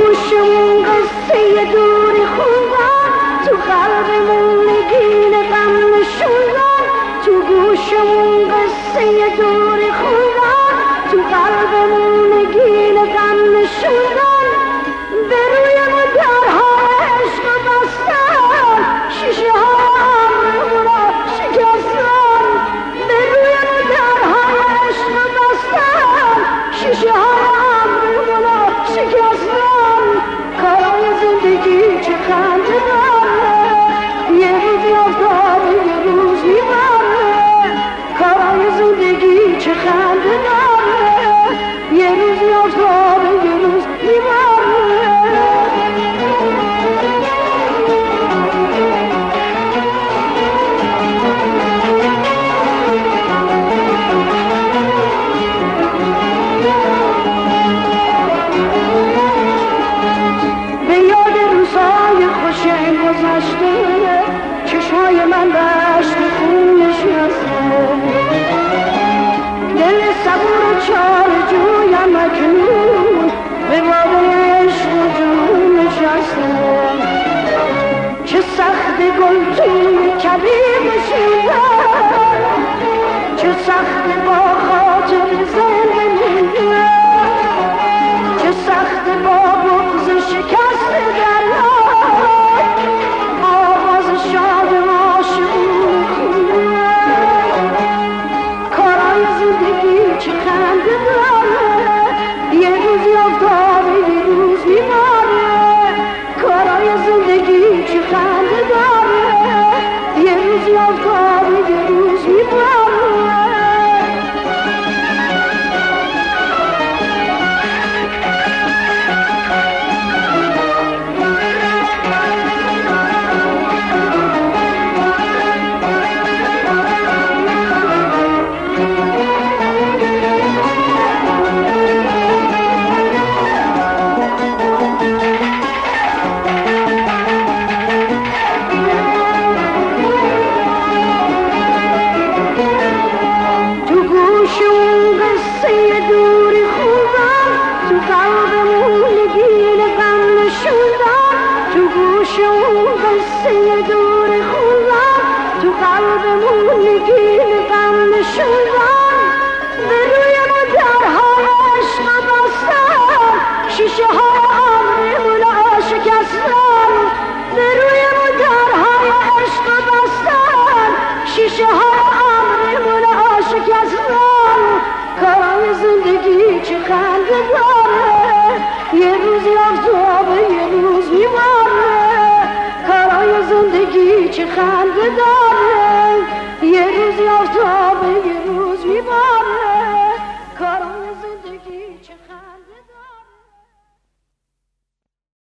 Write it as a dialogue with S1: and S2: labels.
S1: گوشمون قصه دوری خوندن، تو قلبمون نگین غم نشوندن. تو گوشمون قصه دوری خوندن، تو قلبمون نگین غم نشوندن. به روی ما درها عشق بستن، شیشه ها عمرمون را شکستن. به روی ما درها عشق بستن، شیشه ها عمرمون را شکستن. کارای زندگی چه خنده داره، یه روز یافتاره یه روز میبره. کارای زندگی چه خنده داره، یه روز یافتاره یه روز میبره. چشمای من دشت خون نشسته، دل صبور و چار جویم اکنون به باد عشق و جنون نشسته. چه سخت گل توی کبیر نشیدن، چه سخت با خاطر زنده موندن، چه سخت با بغض شکست دریا شاد عاشقون خوندن. کارای زندگی چه خنده داره، یه روز یافتاره یه روز میبره. کارای زندگی چه خنده داره، یه روز یافتاره یه روز میبره. قصه دوری خوندن، تو قلبمون نگین غم نشوندن. به روی ما درهای عشق بستن، شیشه ها عمرمون را شکستن. به روی ما درهای عشق بستن، شیشه ها عمرمون را شکستن. کارای زندگی چه خنده داره، یه روز یافتاره یه روز میبره. کارای زندگی چه خنده داره،